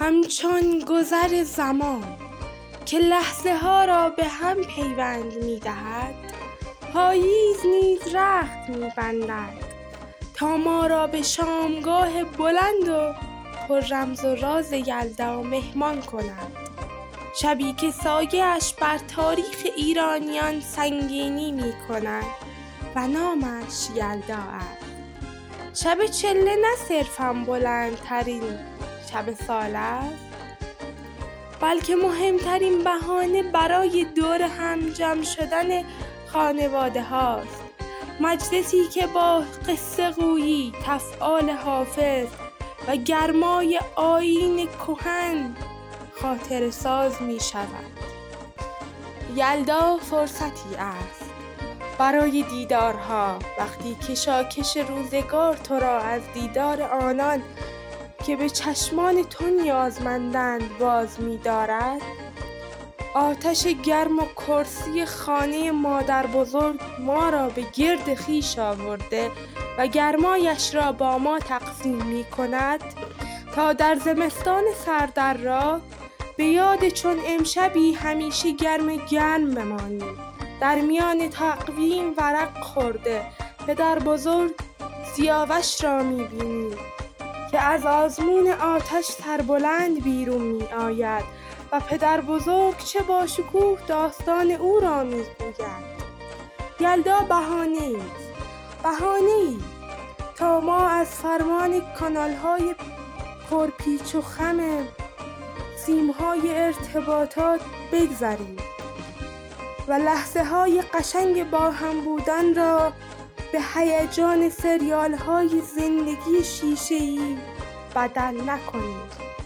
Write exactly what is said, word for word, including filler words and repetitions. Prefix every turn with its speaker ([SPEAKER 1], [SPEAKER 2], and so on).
[SPEAKER 1] همچون گذر زمان که لحظه ها را به هم پیوند می دهد، پاییز نیز رخت می بندد تا ما را به شامگاه بلند و پر رمز و راز یلدا مهمان کند. شبی که سایه اش بر تاریخ ایرانیان سنگینی می کند و نامش یلدا است. شب چله نه صرفاً بلندترین شب سال است، بلکه مهمترین بهانه برای دور هم جمع شدن خانواده هاست. مجلسی که با قصه گویی، تفعال حافظ و گرمای آیین کهن خاطره ساز می شود. یلدا فرصتی است برای دیدارها، وقتی کشاکش روزگار تو را از دیدار آنان که به چشمان تو نیازمندند باز می دارد. آتش گرم و کرسی خانه مادر بزرگ ما را به گرد خویش آورده و گرمایش را با ما تقسیم می کند تا در زمستان سردر را به یاد چون امشبی همیشه گرم گرم بمانیم. در میان تقویم ورق خورده پدر بزرگ سیاوش را می بینیم که از آزمون آتش سربلند بیرون می آید و پدر بزرگ چه با شکوه داستان او را می گوید. یلدا بهانه است، بهانه‌ای تا ما از فرمان کانال‌های پرپیچ و خم سیم‌های ارتباطات بگذریم و لحظه‌های قشنگ با هم بودن را به هیجان سریال‌های زندگی شیشه‌ای بدل نکنیم.